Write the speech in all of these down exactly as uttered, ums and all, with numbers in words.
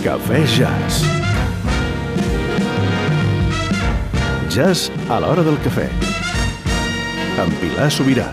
Cafè Jazz. Jazz a l'hora del cafè. Amb Pilar Sobirà.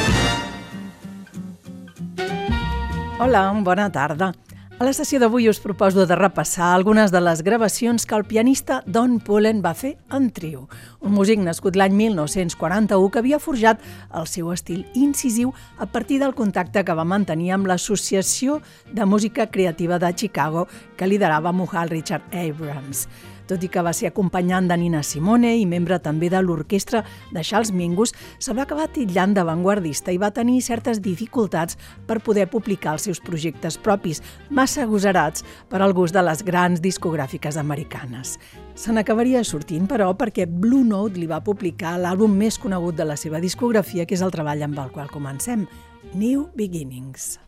Hola, bona tarda. A la sessió d'avui us proposo de repassar algunes de les gravacions que el pianista Don Pullen va fer en trio, un músic nascut l'any mil nou-cents quaranta-u que havia forjat el seu estil incisiu a partir del contacte que va mantenir amb l'Associació de Música Creativa de Chicago que liderava Muhal Richard Abrams. Tot i que va ser acompanyant de Nina Simone i membre també de l'orquestra de Charles Mingus, se va acabar titllant d'avantguardista i va tenir certes dificultats per poder publicar els seus projectes propis, massa agosarats per al gust de les grans discogràfiques americanes. Se n'acabaria sortint, però, perquè Blue Note li va publicar l'àlbum més conegut de la seva discografia, que és el treball amb el qual comencem, New Beginnings.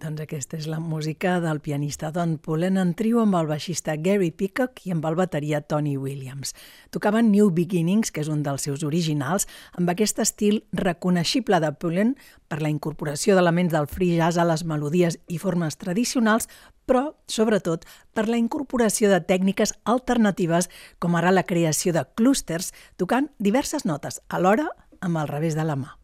Doncs aquesta és la música del pianista Don Pullen en trio amb el baixista Gary Peacock i amb el bateria Tony Williams. Tocaven New Beginnings, que és un dels seus originals, amb aquest estil reconeixible de Pullen per la incorporació d'elements del free jazz a les melodies i formes tradicionals, però, sobretot, per la incorporació de tècniques alternatives, com ara la creació de clústers, tocant diverses notes, alhora amb el revés de la mà.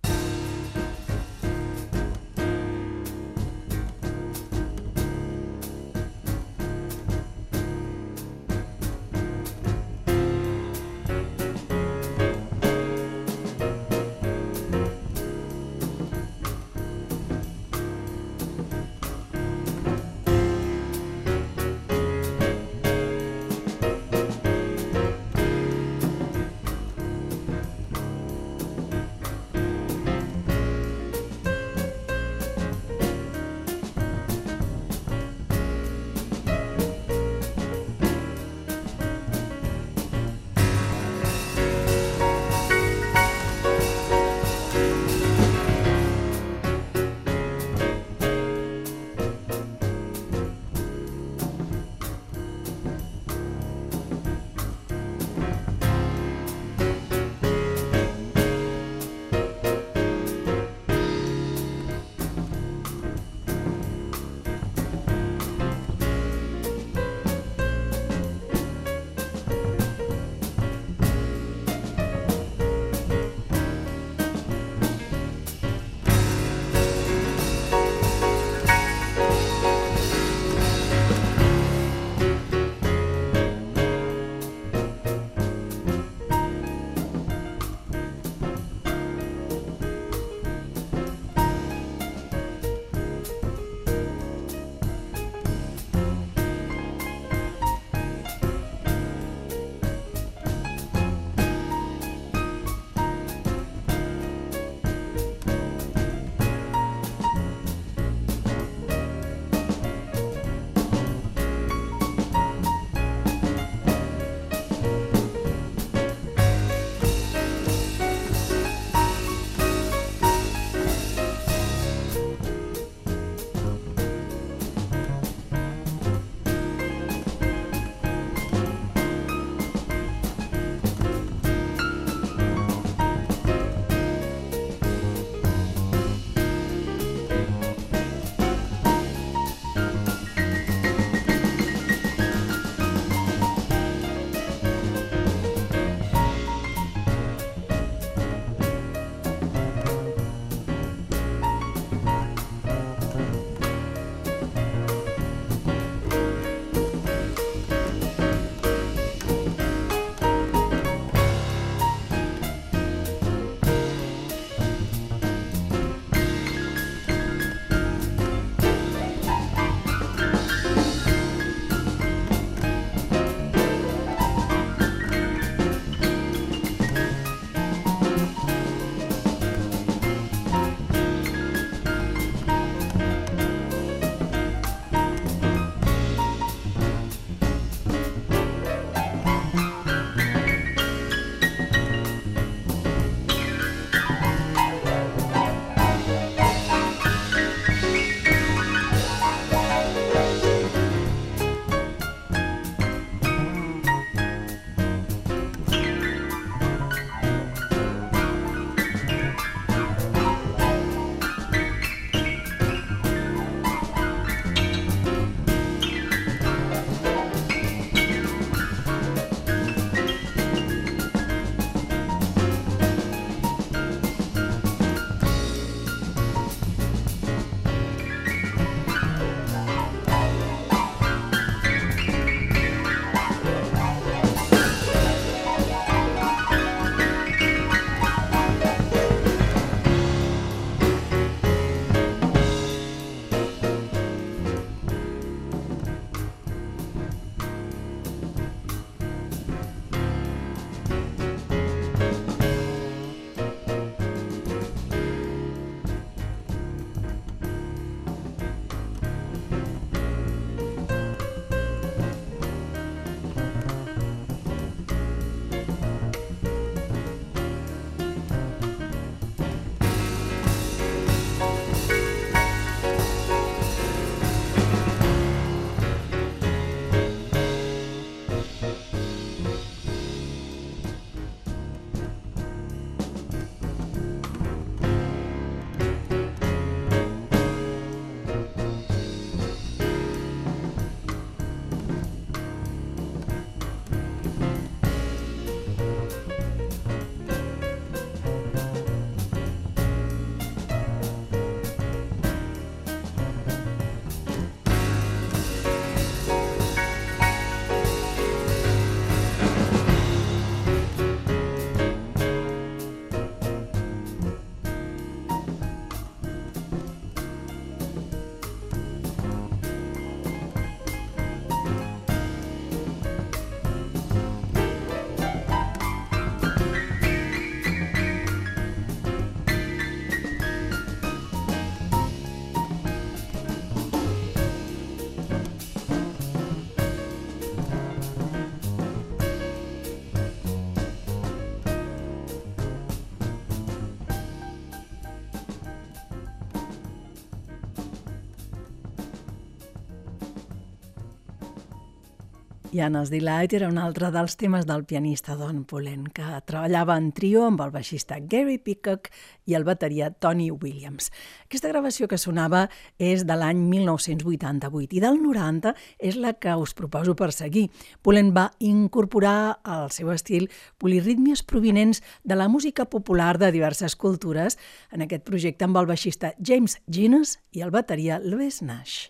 Janas Delight era un altre dels temes del pianista Don Pullen, que treballava en trio amb el baixista Gary Peacock i el bateria Tony Williams. Aquesta gravació que sonava és de l'any mil nou-cents vuitanta-vuit i del noranta és la que us proposo per seguir. Pullen va incorporar al seu estil polirítmies provinents de la música popular de diverses cultures en aquest projecte amb el baixista James Guinness i el bateria Louis Nash.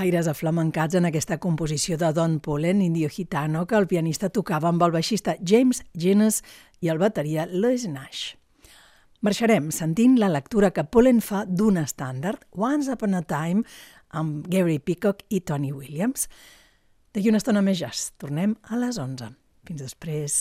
aires aflamencats en aquesta composició de Don Pullen, Indio Gitano, que el pianista tocava amb el baixista James Guinness i el bateria Louis Nash. Marxarem sentint la lectura que Pullen fa d'un estàndard, Once Upon a Time, amb Gary Peacock i Tony Williams. D'aquí una estona més jazz. Tornem a les onze. Fins després.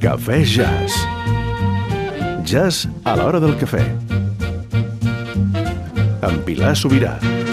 Cafè Jazz. Jazz a l'hora del cafè. Amb Pilar Sobirà.